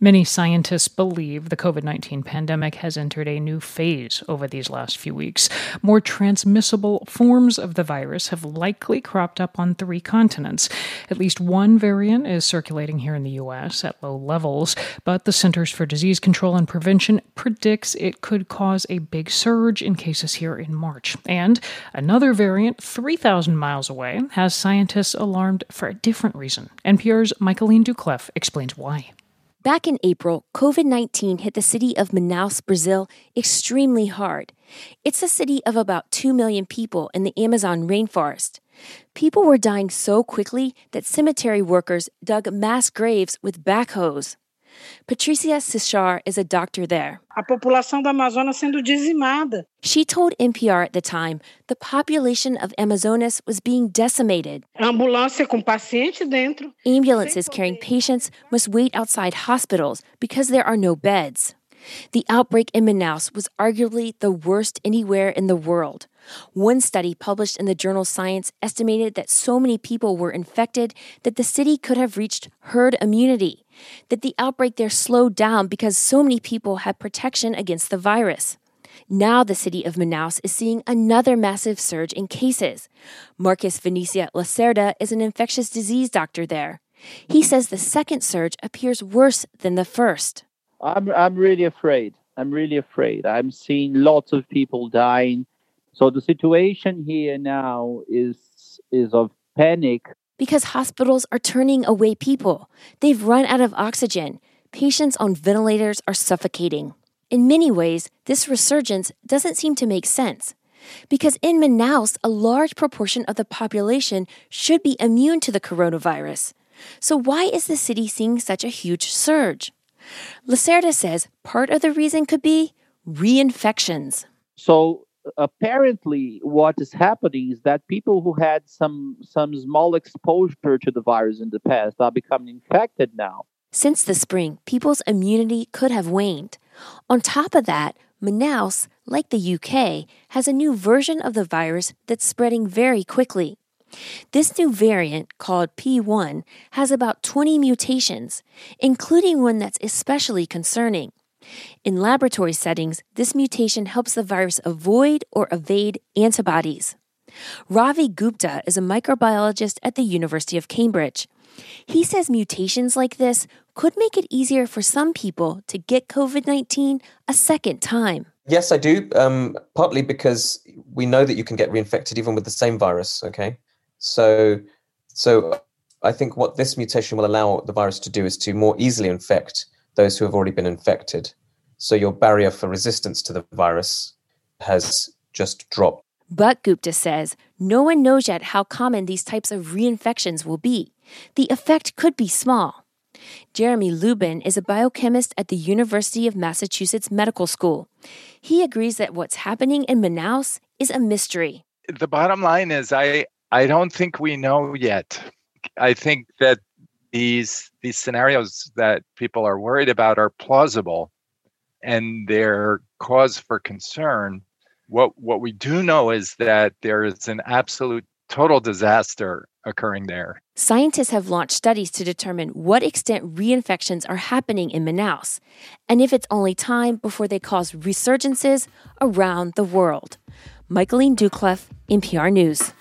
Many scientists believe the COVID-19 pandemic has entered a new phase over these last few weeks. More transmissible forms of the virus have likely cropped up on 3 continents. At least one variant is circulating here in the U.S. at low levels, but the Centers for Disease Control and Prevention predicts it could cause a big surge in cases here in March. And another variant 3,000 miles away has scientists alarmed for a different reason. NPR's Michaeline Duclef explains why. Back in April, COVID-19 hit the city of Manaus, Brazil, extremely hard. It's a city of about 2 million people in the Amazon rainforest. People were dying so quickly that cemetery workers dug mass graves with backhoes. Patricia Cichar is a doctor there. A população do Amazonas sendo dizimada. She told NPR at the time the population of Amazonas was being decimated. Ambulância com paciente dentro. Ambulances carrying patients must wait outside hospitals because there are no beds. The outbreak in Manaus was arguably the worst anywhere in the world. One study published in the journal Science estimated that so many people were infected that the city could have reached herd immunity, that the outbreak there slowed down because so many people had protection against the virus. Now the city of Manaus is seeing another massive surge in cases. Marcus Vinicia Lacerda is an infectious disease doctor there. He says the second surge appears worse than the first. I'm really afraid. I'm seeing lots of people dying. So the situation here now is of panic. Because hospitals are turning away people. They've run out of oxygen. Patients on ventilators are suffocating. In many ways, this resurgence doesn't seem to make sense. Because in Manaus, a large proportion of the population should be immune to the coronavirus. So why is the city seeing such a huge surge? Lacerda says part of the reason could be reinfections. So apparently what is happening is that people who had some small exposure to the virus in the past are becoming infected now. Since the spring, people's immunity could have waned. On top of that, Manaus, like the UK, has a new version of the virus that's spreading very quickly. This new variant, called P1, has about 20 mutations, including one that's especially concerning. In laboratory settings, this mutation helps the virus avoid or evade antibodies. Ravi Gupta is a microbiologist at the University of Cambridge. He says mutations like this could make it easier for some people to get COVID-19 a second time. Yes, I do, partly because we know that you can get reinfected even with the same virus, okay? So I think what this mutation will allow the virus to do is to more easily infect those who have already been infected. So your barrier for resistance to the virus has just dropped. But Gupta says no one knows yet how common these types of reinfections will be. The effect could be small. Jeremy Lubin is a biochemist at the University of Massachusetts Medical School. He agrees that what's happening in Manaus is a mystery. The bottom line is I don't think we know yet. I think that these scenarios that people are worried about are plausible and they're cause for concern. What we do know is that there is an absolute total disaster occurring there. Scientists have launched studies to determine what extent reinfections are happening in Manaus, and if it's only time before they cause resurgences around the world. Michaeline Duclef, NPR News.